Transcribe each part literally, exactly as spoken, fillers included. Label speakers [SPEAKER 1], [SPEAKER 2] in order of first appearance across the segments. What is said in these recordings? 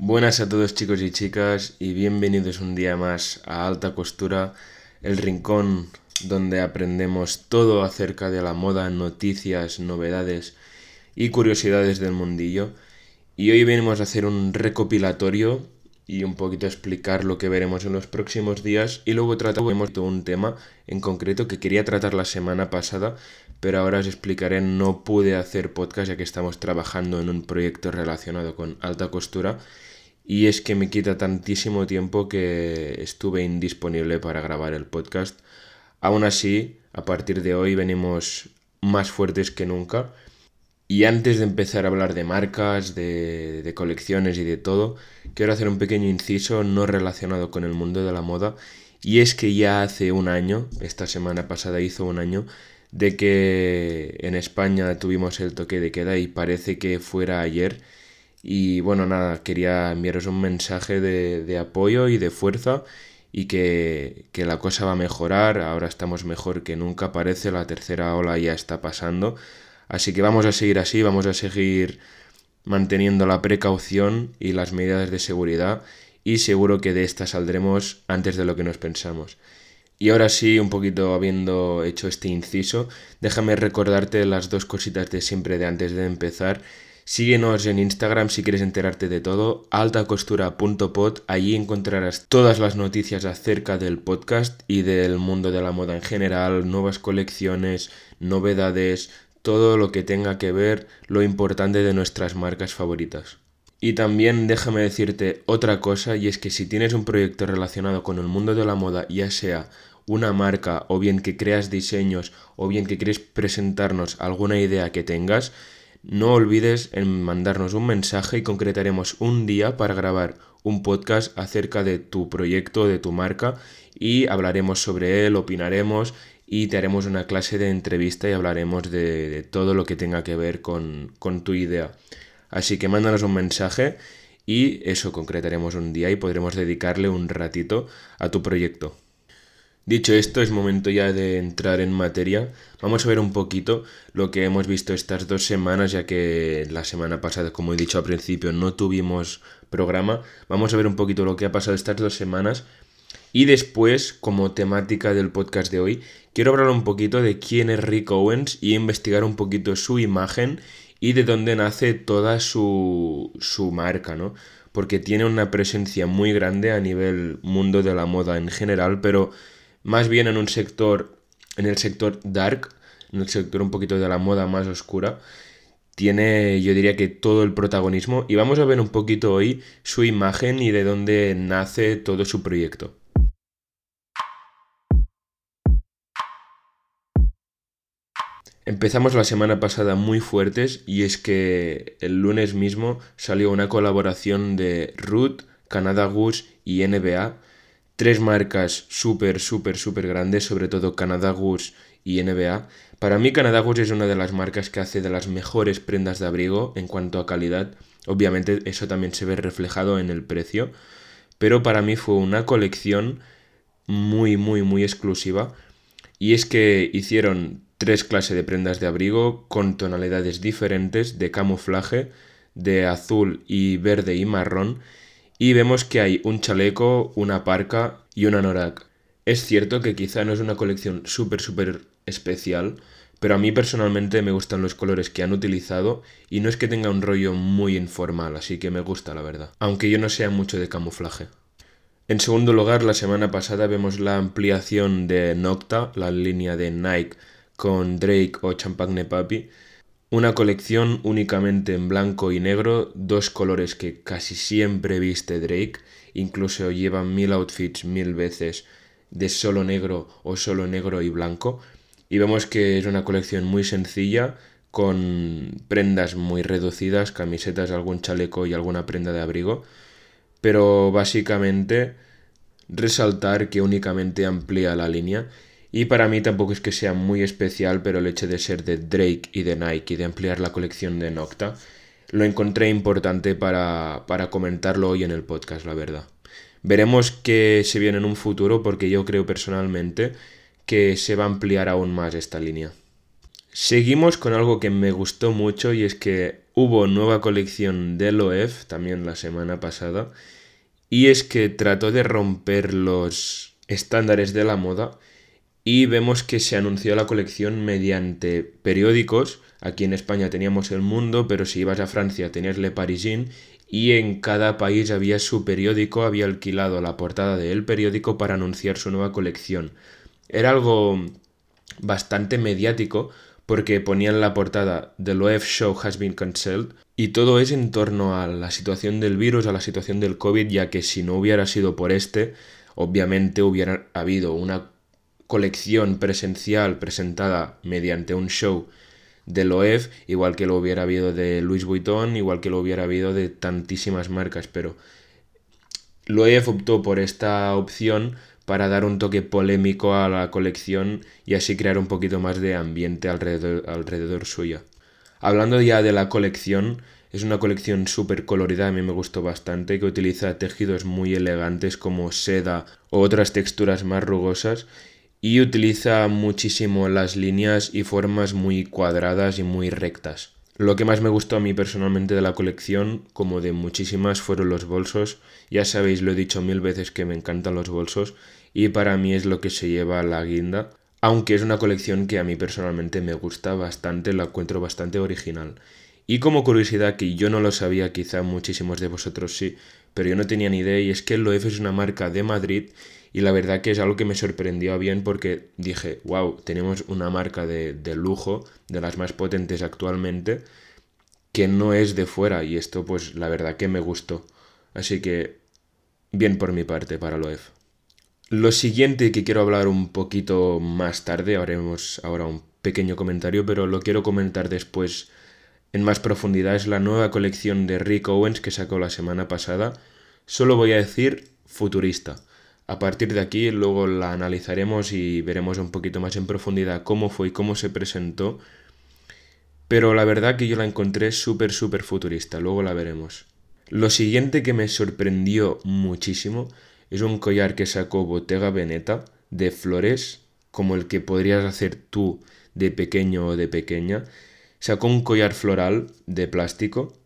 [SPEAKER 1] Buenas a todos chicos y chicas y bienvenidos un día más a Alta Costura, el rincón donde aprendemos todo acerca de la moda, noticias, novedades y curiosidades del mundillo. Y hoy venimos a hacer un recopilatorio y un poquito explicar lo que veremos en los próximos días y luego trataremos de un tema en concreto que quería tratar la semana pasada, pero ahora os explicaré. No pude hacer podcast ya que estamos trabajando en un proyecto relacionado con alta costura y es que me quita tantísimo tiempo que estuve indisponible para grabar el podcast. Aún así, a partir de hoy venimos más fuertes que nunca. Y antes de empezar a hablar de marcas, de, de colecciones y de todo, quiero hacer un pequeño inciso no relacionado con el mundo de la moda. Y es que ya hace un año, esta semana pasada hizo un año, de que en España tuvimos el toque de queda y parece que fuera ayer. Y bueno, nada, quería enviaros un mensaje de, de apoyo y de fuerza y que, que la cosa va a mejorar. Ahora estamos mejor que nunca, parece, la tercera ola ya está pasando. Así que vamos a seguir así, vamos a seguir manteniendo la precaución y las medidas de seguridad y seguro que de esta saldremos antes de lo que nos pensamos. Y ahora sí, un poquito habiendo hecho este inciso, déjame recordarte las dos cositas de siempre de antes de empezar. Síguenos en Instagram si quieres enterarte de todo, altacostura punto pod, allí encontrarás todas las noticias acerca del podcast y del mundo de la moda en general, nuevas colecciones, novedades, todo lo que tenga que ver, lo importante de nuestras marcas favoritas. Y también déjame decirte otra cosa, y es que si tienes un proyecto relacionado con el mundo de la moda, ya sea una marca o bien que creas diseños o bien que quieres presentarnos alguna idea que tengas, no olvides en mandarnos un mensaje y concretaremos un día para grabar un podcast acerca de tu proyecto, de tu marca, y hablaremos sobre él, opinaremos y te haremos una clase de entrevista y hablaremos de, de todo lo que tenga que ver con, con tu idea. Así que mándanos un mensaje y eso, concretaremos un día y podremos dedicarle un ratito a tu proyecto. Dicho esto, es momento ya de entrar en materia. Vamos a ver un poquito lo que hemos visto estas dos semanas, ya que la semana pasada, como he dicho al principio, no tuvimos programa. Vamos a ver un poquito lo que ha pasado estas dos semanas. Y después, como temática del podcast de hoy, quiero hablar un poquito de quién es Rick Owens y investigar un poquito su imagen y de dónde nace toda su, su marca, ¿no? Porque tiene una presencia muy grande a nivel mundo de la moda en general, pero más bien en un sector, en el sector dark, en el sector un poquito de la moda más oscura, tiene, yo diría que todo el protagonismo. Y vamos a ver un poquito hoy su imagen y de dónde nace todo su proyecto. Empezamos la semana pasada muy fuertes y es que el lunes mismo salió una colaboración de Root, Canada Goose y N B A. Tres marcas súper, súper, súper grandes, sobre todo Canada Goose y N B A. Para mí Canada Goose es una de las marcas que hace de las mejores prendas de abrigo en cuanto a calidad. Obviamente eso también se ve reflejado en el precio, pero para mí fue una colección muy, muy, muy exclusiva. Y es que hicieron tres clases de prendas de abrigo con tonalidades diferentes de camuflaje, de azul y verde y marrón, y vemos que hay un chaleco, una parca y un anorak. Es cierto que quizá no es una colección súper súper especial, pero a mí personalmente me gustan los colores que han utilizado y no es que tenga un rollo muy informal, así que me gusta la verdad, aunque yo no sea mucho de camuflaje. En segundo lugar, la semana pasada vemos la ampliación de Nocta, la línea de Nike con Drake o Champagne Papi. Una colección únicamente en blanco y negro, dos colores que casi siempre viste Drake, incluso lleva mil outfits mil veces de solo negro o solo negro y blanco. Y vemos que es una colección muy sencilla, con prendas muy reducidas, camisetas, algún chaleco y alguna prenda de abrigo. Pero básicamente resaltar que únicamente amplía la línea. Y para mí tampoco es que sea muy especial, pero el hecho de ser de Drake y de Nike y de ampliar la colección de Nocta, lo encontré importante para, para comentarlo hoy en el podcast, la verdad. Veremos qué se viene en un futuro porque yo creo personalmente que se va a ampliar aún más esta línea. Seguimos con algo que me gustó mucho y es que hubo nueva colección de Loewe también la semana pasada y es que trató de romper los estándares de la moda y vemos que se anunció la colección mediante periódicos. Aquí en España teníamos El Mundo, pero si ibas a Francia tenías Le Parisien y en cada país había su periódico, había alquilado la portada del periódico para anunciar su nueva colección. Era algo bastante mediático porque ponían la portada The Loewe Show has been cancelled y todo es en torno a la situación del virus, a la situación del COVID, ya que si no hubiera sido por este, obviamente hubiera habido una colección presencial presentada mediante un show de Loewe, igual que lo hubiera habido de Louis Vuitton, igual que lo hubiera habido de tantísimas marcas, pero Loewe optó por esta opción para dar un toque polémico a la colección y así crear un poquito más de ambiente alrededor, alrededor suya. Hablando ya de la colección, es una colección súper colorida, a mí me gustó bastante, que utiliza tejidos muy elegantes como seda o otras texturas más rugosas y utiliza muchísimo las líneas y formas muy cuadradas y muy rectas. Lo que más me gustó a mí personalmente de la colección, como de muchísimas, fueron los bolsos. Ya sabéis, lo he dicho mil veces que me encantan los bolsos y para mí es lo que se lleva a la guinda. Aunque es una colección que a mí personalmente me gusta bastante, la encuentro bastante original. Y como curiosidad que yo no lo sabía, quizá muchísimos de vosotros sí, pero yo no tenía ni idea y es que Loewe es una marca de Madrid y la verdad que es algo que me sorprendió bien porque dije, wow, tenemos una marca de, de lujo, de las más potentes actualmente, que no es de fuera y esto pues la verdad que me gustó. Así que bien por mi parte para Loewe. Lo siguiente que quiero hablar un poquito más tarde, haremos ahora un pequeño comentario, pero lo quiero comentar después en más profundidad, es la nueva colección de Rick Owens que sacó la semana pasada. Solo voy a decir futurista. A partir de aquí luego la analizaremos y veremos un poquito más en profundidad cómo fue y cómo se presentó. Pero la verdad que yo la encontré súper, súper futurista, luego la veremos. Lo siguiente que me sorprendió muchísimo es un collar que sacó Bottega Veneta de flores, como el que podrías hacer tú de pequeño o de pequeña. Sacó un collar floral de plástico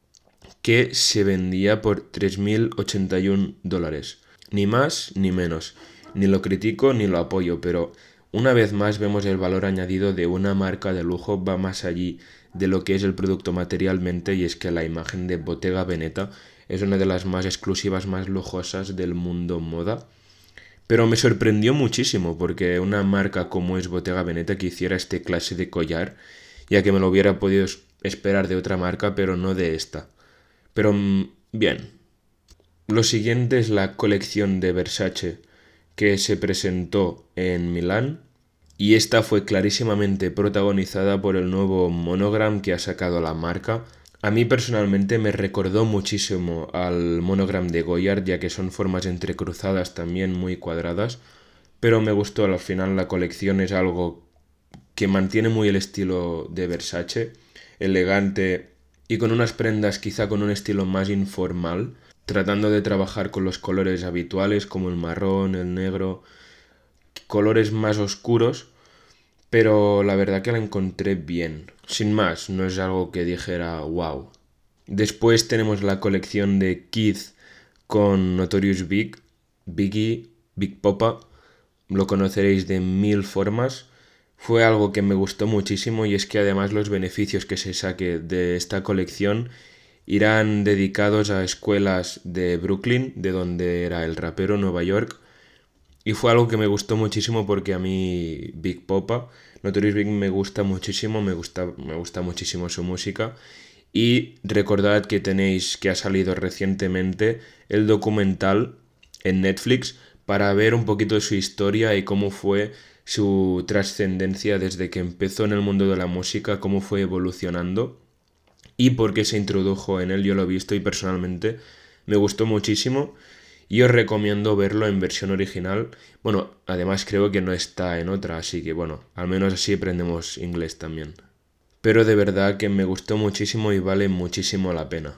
[SPEAKER 1] que se vendía por tres mil ochenta y uno dólares. Ni más ni menos. Ni lo critico ni lo apoyo, pero una vez más vemos el valor añadido de una marca de lujo, va más allí de lo que es el producto materialmente y es que la imagen de Bottega Veneta es una de las más exclusivas, más lujosas del mundo moda. Pero me sorprendió muchísimo porque una marca como es Bottega Veneta que hiciera este clase de collar, ya que me lo hubiera podido esperar de otra marca, pero no de esta. Pero bien. Lo siguiente es la colección de Versace que se presentó en Milán y esta fue clarísimamente protagonizada por el nuevo monogram que ha sacado la marca. A mí personalmente me recordó muchísimo al monogram de Goyard, ya que son formas entrecruzadas también muy cuadradas, pero me gustó. Al final la colección es algo que mantiene muy el estilo de Versace, elegante y con unas prendas quizá con un estilo más informal, tratando de trabajar con los colores habituales como el marrón, el negro, colores más oscuros, pero la verdad que la encontré bien. Sin más, no es algo que dijera wow. Después tenemos la colección de Kid con Notorious Big, Biggie, Big Poppa, lo conoceréis de mil formas. Fue algo que me gustó muchísimo y es que además los beneficios que se saque de esta colección irán dedicados a escuelas de Brooklyn, de donde era el rapero, Nueva York. Y fue algo que me gustó muchísimo porque a mí Big Poppa, Notorious Big me gusta muchísimo, me gusta, me gusta muchísimo su música. Y recordad que tenéis que ha salido recientemente el documental en Netflix para ver un poquito de su historia y cómo fue su trascendencia desde que empezó en el mundo de la música, cómo fue evolucionando y por qué se introdujo en él. Yo lo he visto y personalmente me gustó muchísimo y os recomiendo verlo en versión original. Bueno, además creo que no está en otra, así que bueno, al menos así aprendemos inglés también. Pero de verdad que me gustó muchísimo y vale muchísimo la pena.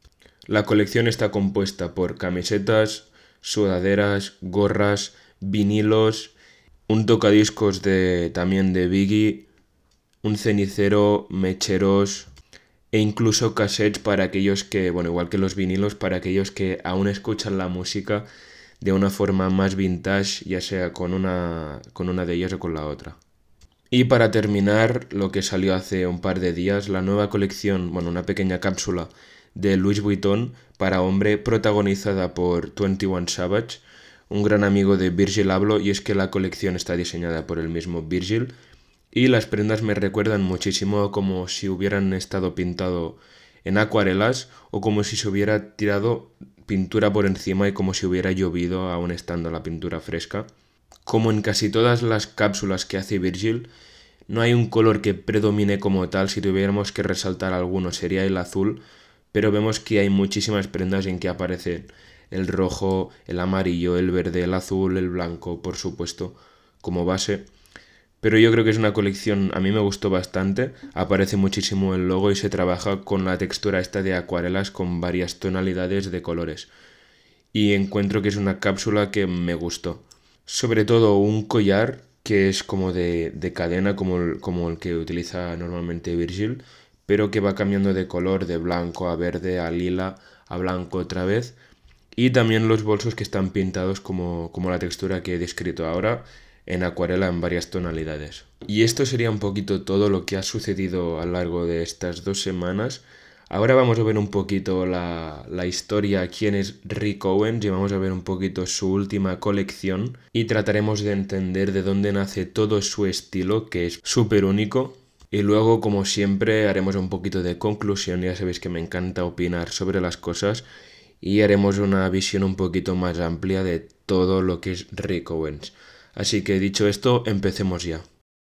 [SPEAKER 1] La colección está compuesta por camisetas, sudaderas, gorras, vinilos, un tocadiscos de, también de Biggie, un cenicero, mecheros e incluso cassettes para aquellos que, bueno, igual que los vinilos, para aquellos que aún escuchan la música de una forma más vintage, ya sea con una, con una de ellas o con la otra. Y para terminar, lo que salió hace un par de días, la nueva colección, bueno, una pequeña cápsula de Louis Vuitton para hombre protagonizada por veintiuno Savage, un gran amigo de Virgil Abloh, y es que la colección está diseñada por el mismo Virgil y las prendas me recuerdan muchísimo como si hubieran estado pintado en acuarelas o como si se hubiera tirado pintura por encima y como si hubiera llovido aún estando la pintura fresca. Como en casi todas las cápsulas que hace Virgil, no hay un color que predomine como tal. Si tuviéramos que resaltar alguno sería el azul, pero vemos que hay muchísimas prendas en que aparecen el rojo, el amarillo, el verde, el azul, el blanco, por supuesto, como base. Pero yo creo que es una colección, a mí me gustó bastante, aparece muchísimo el logo y se trabaja con la textura esta de acuarelas con varias tonalidades de colores. Y encuentro que es una cápsula que me gustó. Sobre todo un collar que es como de, de cadena, como el, como el que utiliza normalmente Virgil, pero que va cambiando de color de blanco a verde, a lila, a blanco otra vez. Y también los bolsos que están pintados como, como la textura que he descrito ahora, en acuarela en varias tonalidades. Y esto sería un poquito todo lo que ha sucedido a lo largo de estas dos semanas. Ahora vamos a ver un poquito la, la historia, quién es Rick Owens, y vamos a ver un poquito su última colección y trataremos de entender de dónde nace todo su estilo, que es súper único. Y luego, como siempre, haremos un poquito de conclusión, ya sabéis que me encanta opinar sobre las cosas, y haremos una visión un poquito más amplia de todo lo que es Rick Owens. Así que dicho esto, empecemos ya.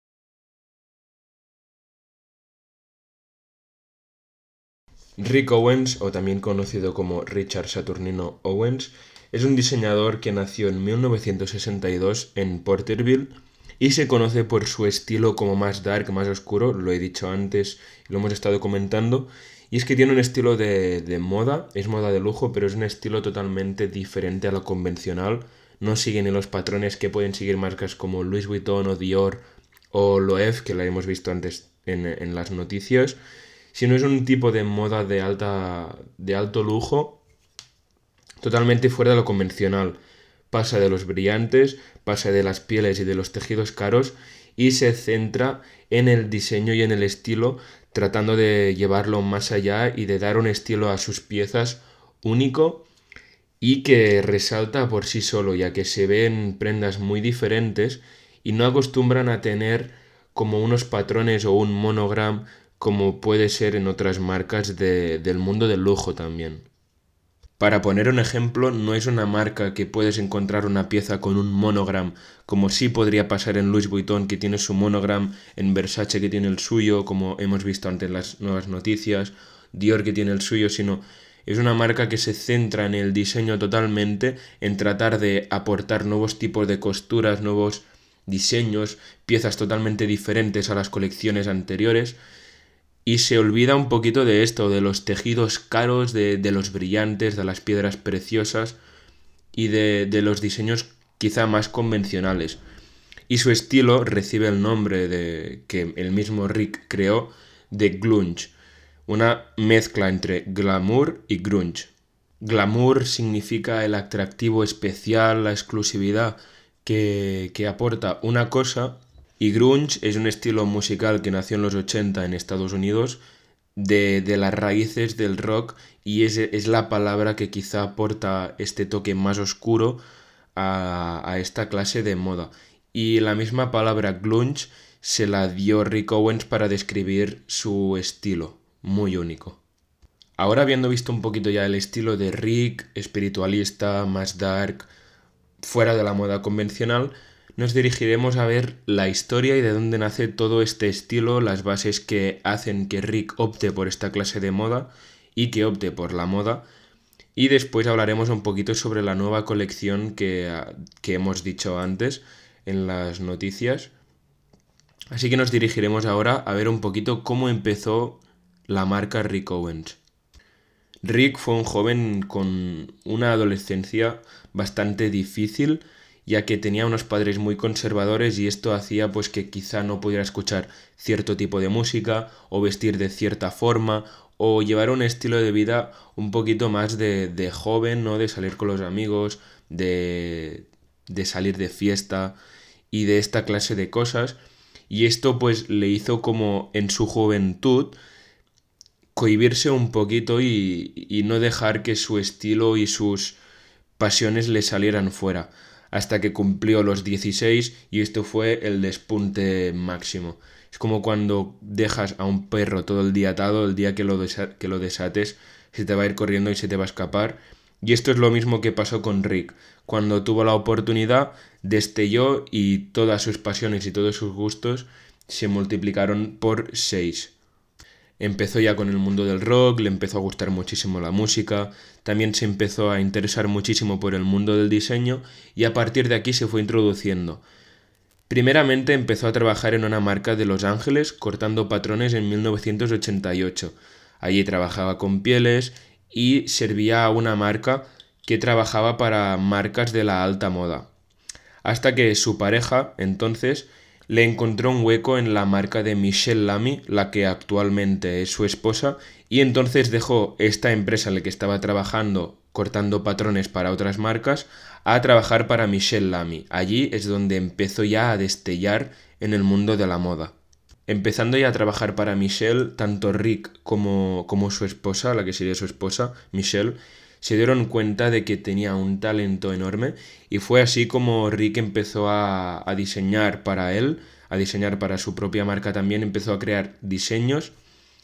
[SPEAKER 1] Rick Owens, o también conocido como Richard Saturnino Owens, es un diseñador que nació en mil novecientos sesenta y dos en Porterville y se conoce por su estilo como más dark, más oscuro, lo he dicho antes y lo hemos estado comentando, y es que tiene un estilo de, de moda, es moda de lujo, pero es un estilo totalmente diferente a lo convencional, no sigue ni los patrones que pueden seguir marcas como Louis Vuitton o Dior o Loewe, que la hemos visto antes en, en las noticias, sino es un tipo de moda de, alta, de alto lujo, totalmente fuera de lo convencional. Pasa de los brillantes, pasa de las pieles y de los tejidos caros y se centra en el diseño y en el estilo, tratando de llevarlo más allá y de dar un estilo a sus piezas único y que resalta por sí solo, ya que se ven prendas muy diferentes y no acostumbran a tener como unos patrones o un monogram como puede ser en otras marcas de, del mundo del lujo también. Para poner un ejemplo, no es una marca que puedes encontrar una pieza con un monogram, como sí podría pasar en Louis Vuitton, que tiene su monogram, en Versace, que tiene el suyo, como hemos visto antes en las nuevas noticias, Dior, que tiene el suyo, sino es una marca que se centra en el diseño totalmente, en tratar de aportar nuevos tipos de costuras, nuevos diseños, piezas totalmente diferentes a las colecciones anteriores, y se olvida un poquito de esto, de los tejidos caros, de, de los brillantes, de las piedras preciosas y de, de los diseños quizá más convencionales. Y su estilo recibe el nombre de, que el mismo Rick creó, de grunge, una mezcla entre glamour y grunge. Glamour significa el atractivo especial, la exclusividad que, que aporta una cosa, y grunge es un estilo musical que nació en los ochenta en Estados Unidos, de, de las raíces del rock, y es, es la palabra que quizá aporta este toque más oscuro a, a esta clase de moda. Y la misma palabra grunge se la dio Rick Owens para describir su estilo, muy único. Ahora, habiendo visto un poquito ya el estilo de Rick, espiritualista, más dark, fuera de la moda convencional, nos dirigiremos a ver la historia y de dónde nace todo este estilo, las bases que hacen que Rick opte por esta clase de moda y que opte por la moda. Y después hablaremos un poquito sobre la nueva colección que, que hemos dicho antes en las noticias. Así que nos dirigiremos ahora a ver un poquito cómo empezó la marca Rick Owens. Rick fue un joven con una adolescencia bastante difícil ya que tenía unos padres muy conservadores y esto hacía pues que quizá no pudiera escuchar cierto tipo de música o vestir de cierta forma o llevar un estilo de vida un poquito más de, de joven, ¿no? De salir con los amigos, de, de salir de fiesta y de esta clase de cosas. Y esto pues le hizo como en su juventud cohibirse un poquito y, y no dejar que su estilo y sus pasiones le salieran fuera, hasta que cumplió los dieciséis y esto fue el despunte máximo. Es como cuando dejas a un perro todo el día atado, el día que lo, desa- que lo desates se te va a ir corriendo y se te va a escapar. Y esto es lo mismo que pasó con Rick. Cuando tuvo la oportunidad, destelló y todas sus pasiones y todos sus gustos se multiplicaron por seis. Empezó ya con el mundo del rock, le empezó a gustar muchísimo la música, también se empezó a interesar muchísimo por el mundo del diseño y a partir de aquí se fue introduciendo. Primeramente empezó a trabajar en una marca de Los Ángeles cortando patrones en mil novecientos ochenta y ocho. Allí trabajaba con pieles y servía a una marca que trabajaba para marcas de la alta moda. Hasta que su pareja, entonces, le encontró un hueco en la marca de Michelle Lamy, la que actualmente es su esposa, y entonces dejó esta empresa en la que estaba trabajando cortando patrones para otras marcas a trabajar para Michelle Lamy. Allí es donde empezó ya a destellar en el mundo de la moda. Empezando ya a trabajar para Michelle, tanto Rick como, como su esposa, la que sería su esposa, Michelle, se dieron cuenta de que tenía un talento enorme y fue así como Rick empezó a, a diseñar para él, a diseñar para su propia marca también, empezó a crear diseños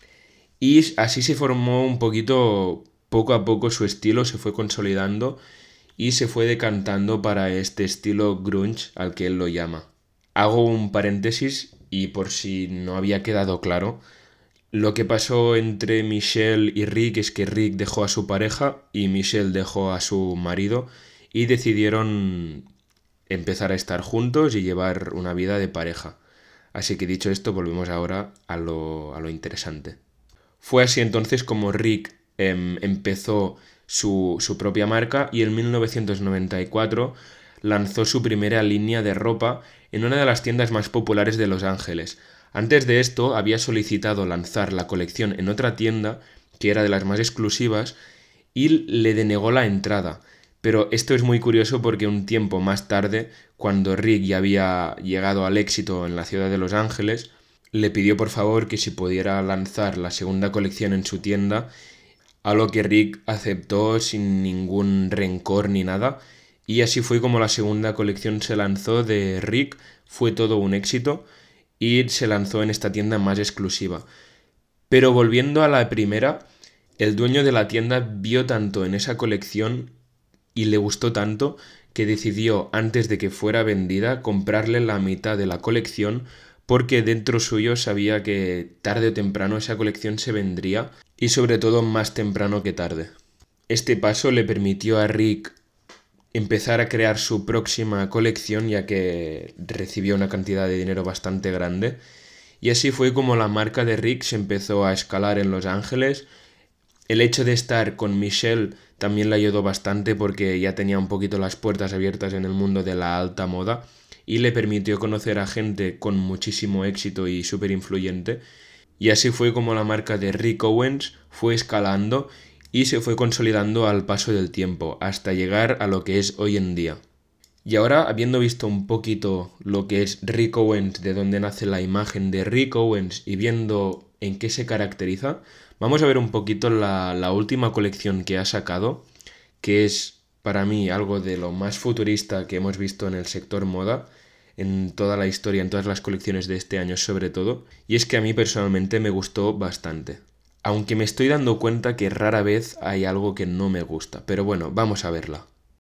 [SPEAKER 1] y así se formó un poquito, poco a poco su estilo se fue consolidando y se fue decantando para este estilo grunge al que él lo llama. Hago un paréntesis y por si no había quedado claro, lo que pasó entre Michelle y Rick es que Rick dejó a su pareja y Michelle dejó a su marido y decidieron empezar a estar juntos y llevar una vida de pareja. Así que dicho esto, volvemos ahora a lo, a lo interesante. Fue así entonces como Rick em, empezó su, su propia marca y en mil novecientos noventa y cuatro lanzó su primera línea de ropa en una de las tiendas más populares de Los Ángeles. Antes de esto había solicitado lanzar la colección en otra tienda, que era de las más exclusivas, y le denegó la entrada. Pero esto es muy curioso porque un tiempo más tarde, cuando Rick ya había llegado al éxito en la ciudad de Los Ángeles, le pidió por favor que si pudiera lanzar la segunda colección en su tienda, a lo que Rick aceptó sin ningún rencor ni nada, y así fue como la segunda colección se lanzó de Rick, fue todo un éxito y se lanzó en esta tienda más exclusiva. Pero volviendo a la primera, el dueño de la tienda vio tanto en esa colección y le gustó tanto que decidió, antes de que fuera vendida, comprarle la mitad de la colección porque dentro suyo sabía que tarde o temprano esa colección se vendría y sobre todo más temprano que tarde. Este paso le permitió a Rick empezar a crear su próxima colección ya que recibió una cantidad de dinero bastante grande y así fue como la marca de Rick se empezó a escalar en Los Ángeles. El hecho de estar con Michelle también le ayudó bastante porque ya tenía un poquito las puertas abiertas en el mundo de la alta moda y le permitió conocer a gente con muchísimo éxito y súper influyente. Y así fue como la marca de Rick Owens fue escalando y se fue consolidando al paso del tiempo hasta llegar a lo que es hoy en día. Y ahora, habiendo visto un poquito lo que es Rick Owens, de dónde nace la imagen de Rick Owens y viendo en qué se caracteriza, vamos a ver un poquito la, la última colección que ha sacado, que es para mí algo de lo más futurista que hemos visto en el sector moda, en toda la historia, en todas las colecciones de este año sobre todo, y es que a mí personalmente me gustó bastante. Aunque me estoy dando cuenta que rara vez hay algo que no me gusta, pero bueno, vamos a verla.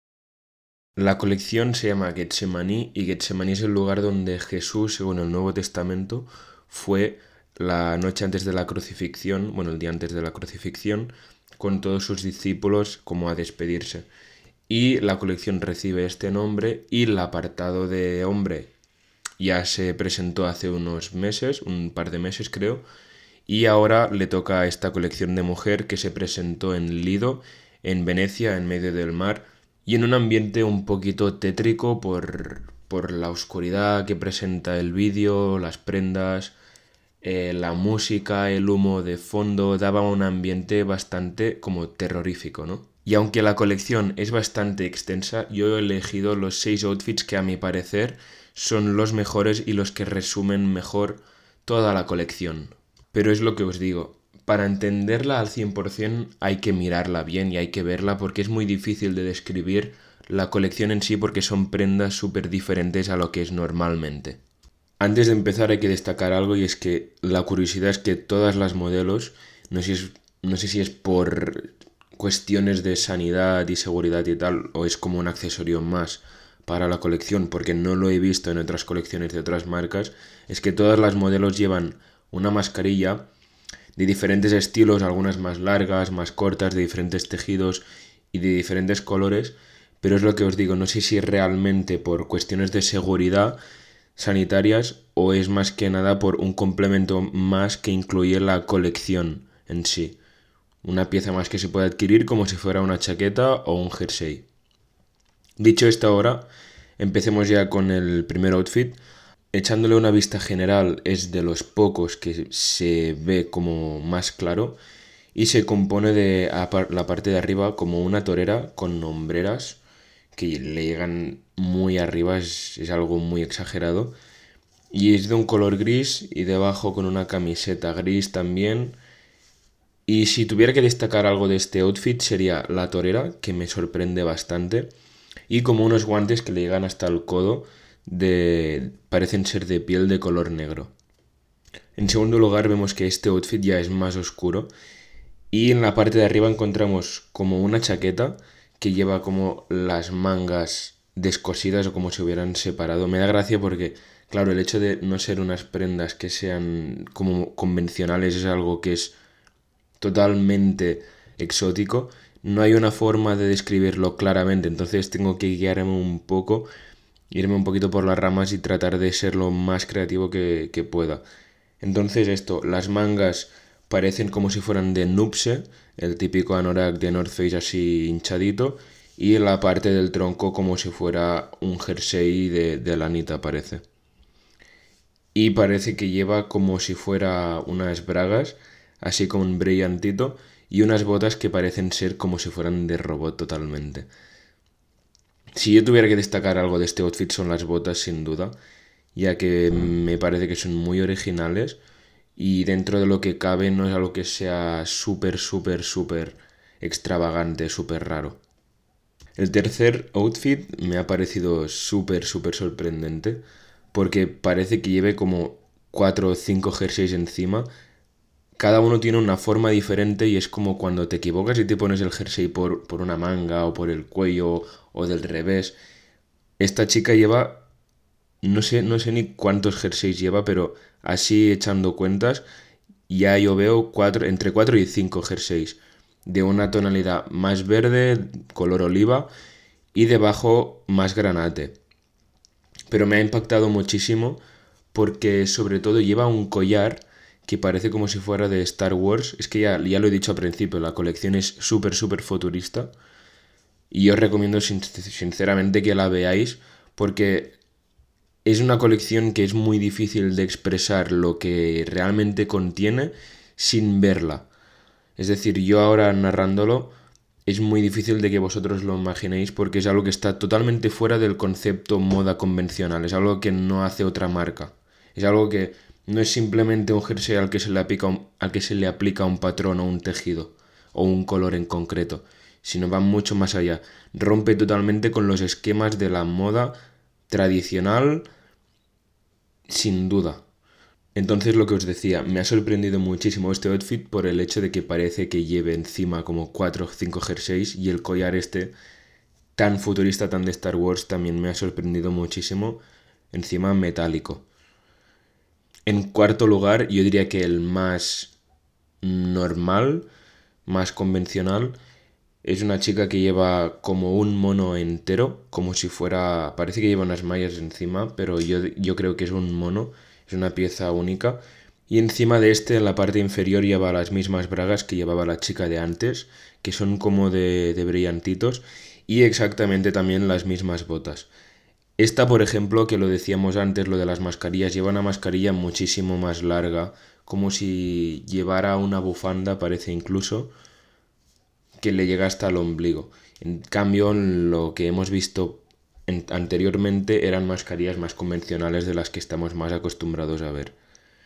[SPEAKER 1] La colección se llama Getsemaní y Getsemaní es el lugar donde Jesús, según el Nuevo Testamento, fue la noche antes de la crucifixión, bueno, el día antes de la crucifixión, con todos sus discípulos como a despedirse. Y la colección recibe este nombre y el apartado de hombre ya se presentó hace unos meses, un par de meses creo, y ahora le toca a esta colección de mujer que se presentó en Lido, en Venecia, en medio del mar, y en un ambiente un poquito tétrico por, por la oscuridad que presenta el vídeo, las prendas, eh, la música, el humo de fondo, daba un ambiente bastante como terrorífico, ¿no? Y aunque la colección es bastante extensa, yo he elegido los seis outfits que a mi parecer son los mejores y los que resumen mejor toda la colección. Pero es lo que os digo, para entenderla al cien por ciento hay que mirarla bien y hay que verla porque es muy difícil de describir la colección en sí porque son prendas súper diferentes a lo que es normalmente. Antes de empezar hay que destacar algo y es que la curiosidad es que todas las modelos, no sé si es, no sé si es por cuestiones de sanidad y seguridad y tal, o es como un accesorio más para la colección, porque no lo he visto en otras colecciones de otras marcas, es que todas las modelos llevan una mascarilla de diferentes estilos, algunas más largas, más cortas, de diferentes tejidos y de diferentes colores, pero es lo que os digo, no sé si realmente por cuestiones de seguridad sanitarias o es más que nada por un complemento más que incluye la colección en sí. Una pieza más que se puede adquirir como si fuera una chaqueta o un jersey. Dicho esto ahora, empecemos ya con el primer outfit. Echándole una vista general es de los pocos que se ve como más claro y se compone de la parte de arriba como una torera con hombreras que le llegan muy arriba, es, es algo muy exagerado. Y es de un color gris y debajo con una camiseta gris también. Y si tuviera que destacar algo de este outfit sería la torera, que me sorprende bastante, y como unos guantes que le llegan hasta el codo, de parecen ser de piel de color negro. En segundo lugar vemos que este outfit ya es más oscuro y en la parte de arriba encontramos como una chaqueta que lleva como las mangas descosidas o como si hubieran separado. Me da gracia porque, claro, el hecho de no ser unas prendas que sean como convencionales es algo que es totalmente exótico. No hay una forma de describirlo claramente, entonces tengo que guiarme un poco, irme un poquito por las ramas y tratar de ser lo más creativo que, que pueda. Entonces esto, las mangas parecen como si fueran de nupse, el típico anorak de North Face así hinchadito, y la parte del tronco como si fuera un jersey de, de lanita parece. Y parece que lleva como si fuera unas bragas, así como un brillantito, y unas botas que parecen ser como si fueran de robot totalmente. Si yo tuviera que destacar algo de este outfit son las botas sin duda, ya que me parece que son muy originales y dentro de lo que cabe no es algo que sea súper, súper, súper extravagante, súper raro. El tercer outfit me ha parecido súper, súper sorprendente porque parece que lleve como cuatro o cinco jerseys encima. Cada uno tiene una forma diferente y es como cuando te equivocas y te pones el jersey por, por una manga o por el cuello o del revés. Esta chica lleva, no sé, no sé ni cuántos jerseys lleva, pero así echando cuentas, ya yo veo cuatro, entre cuatro y cinco jerseys de una tonalidad más verde, color oliva, y debajo más granate. Pero me ha impactado muchísimo porque sobre todo lleva un collar que parece como si fuera de Star Wars. Es que ya, ya lo he dicho al principio, la colección es súper, súper futurista. Y yo os recomiendo sin- sinceramente que la veáis porque es una colección que es muy difícil de expresar lo que realmente contiene sin verla. Es decir, yo ahora narrándolo es muy difícil de que vosotros lo imaginéis porque es algo que está totalmente fuera del concepto moda convencional, es algo que no hace otra marca. Es algo que no es simplemente un jersey al que se le aplica un, al que se le aplica un patrón o un tejido o un color en concreto, sino va mucho más allá. Rompe totalmente con los esquemas de la moda tradicional, sin duda. Entonces lo que os decía, me ha sorprendido muchísimo este outfit por el hecho de que parece que lleve encima como cuatro o cinco jerseys y el collar este tan futurista, tan de Star Wars también me ha sorprendido muchísimo, encima metálico. En cuarto lugar, yo diría que el más normal, más convencional, es una chica que lleva como un mono entero, como si fuera, parece que lleva unas mallas encima, pero yo, yo creo que es un mono, es una pieza única. Y encima de este, en la parte inferior, lleva las mismas bragas que llevaba la chica de antes, que son como de, de brillantitos. y exactamente también las mismas botas. Esta, por ejemplo, que lo decíamos antes, lo de las mascarillas, lleva una mascarilla muchísimo más larga, como si llevara una bufanda, parece incluso, que le llega hasta el ombligo. En cambio, lo que hemos visto en- anteriormente eran mascarillas más convencionales de las que estamos más acostumbrados a ver.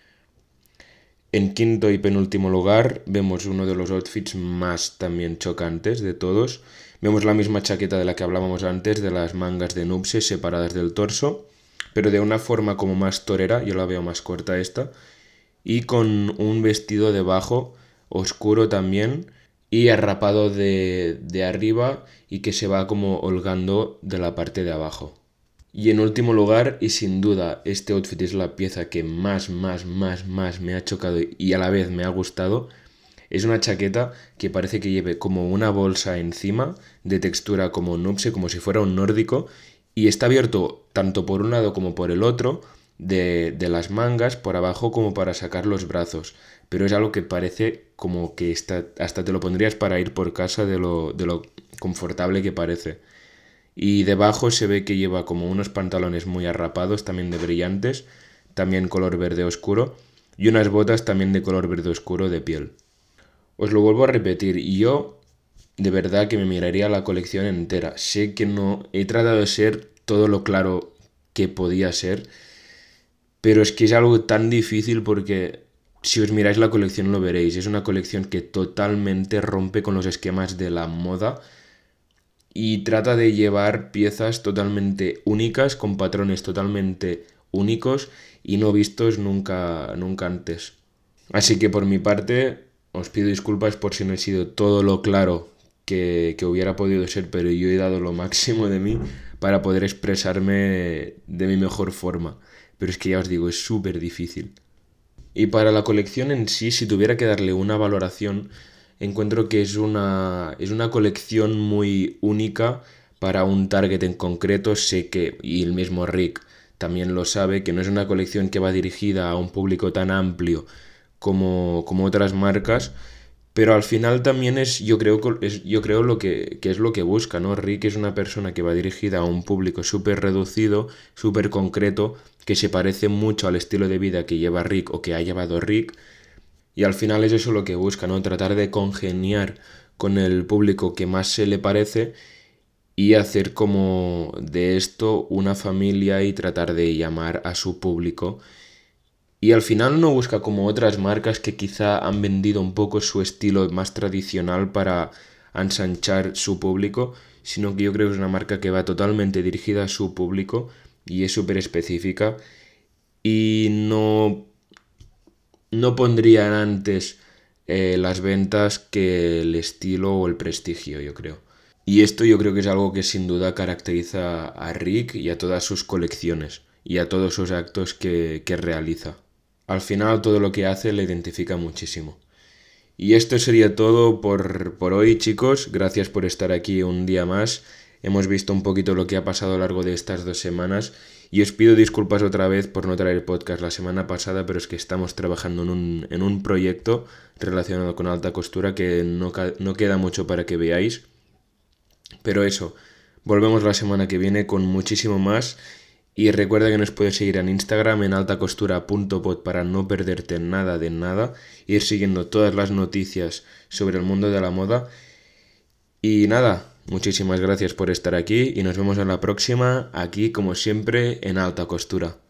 [SPEAKER 1] En quinto y penúltimo lugar vemos uno de los outfits más también chocantes de todos. Vemos la misma chaqueta de la que hablábamos antes, de las mangas de nupse separadas del torso, pero de una forma como más torera, yo la veo más corta esta, y con un vestido debajo oscuro también y arrapado de, de arriba y que se va como holgando de la parte de abajo. Y en último lugar, y sin duda, este outfit es la pieza que más, más, más, más me ha chocado y a la vez me ha gustado. Es una chaqueta que parece que lleve como una bolsa encima, de textura como nupse, como si fuera un nórdico, y está abierto tanto por un lado como por el otro, de, de las mangas, por abajo como para sacar los brazos. Pero es algo que parece como que está, hasta te lo pondrías para ir por casa de lo, de lo confortable que parece. Y debajo se ve que lleva como unos pantalones muy arrapados, también de brillantes, también color verde oscuro, y unas botas también de color verde oscuro de piel. Os lo vuelvo a repetir, yo de verdad que me miraría la colección entera. Sé que no he tratado de ser todo lo claro que podía ser, pero es que es algo tan difícil porque si os miráis la colección lo veréis. Es una colección que totalmente rompe con los esquemas de la moda y trata de llevar piezas totalmente únicas, con patrones totalmente únicos y no vistos nunca, nunca antes. Así que por mi parte os pido disculpas por si no he sido todo lo claro que, que hubiera podido ser, pero yo he dado lo máximo de mí para poder expresarme de mi mejor forma. Pero es que ya os digo, es súper difícil. Y para la colección en sí, si tuviera que darle una valoración, encuentro que es una, es una colección muy única para un target en concreto. Sé que, y el mismo Rick también lo sabe, que no es una colección que va dirigida a un público tan amplio como, como otras marcas, pero al final también es, yo creo, que es, yo creo lo que, que es lo que busca, ¿no? Rick es una persona que va dirigida a un público súper reducido, súper concreto, que se parece mucho al estilo de vida que lleva Rick o que ha llevado Rick, y al final es eso lo que busca, ¿no? Tratar de congeniar con el público que más se le parece y hacer como de esto una familia y tratar de llamar a su público. Y al final no busca como otras marcas que quizá han vendido un poco su estilo más tradicional para ensanchar su público, sino que yo creo que es una marca que va totalmente dirigida a su público y es súper específica y no, no pondrían antes eh, las ventas que el estilo o el prestigio, yo creo. Y esto yo creo que es algo que sin duda caracteriza a Rick y a todas sus colecciones y a todos sus actos que, que realiza. Al final todo lo que hace le identifica muchísimo. Y esto sería todo por, por hoy, chicos. Gracias por estar aquí un día más. Hemos visto un poquito lo que ha pasado a lo largo de estas dos semanas. Y os pido disculpas otra vez por no traer podcast la semana pasada, pero es que estamos trabajando en un, en un proyecto relacionado con alta costura que no, no queda mucho para que veáis. Pero eso, volvemos la semana que viene con muchísimo más. Y recuerda que nos puedes seguir en Instagram en altacostura punto pod para no perderte nada de nada, ir siguiendo todas las noticias sobre el mundo de la moda. Y nada, muchísimas gracias por estar aquí y nos vemos en la próxima, aquí como siempre en Alta Costura.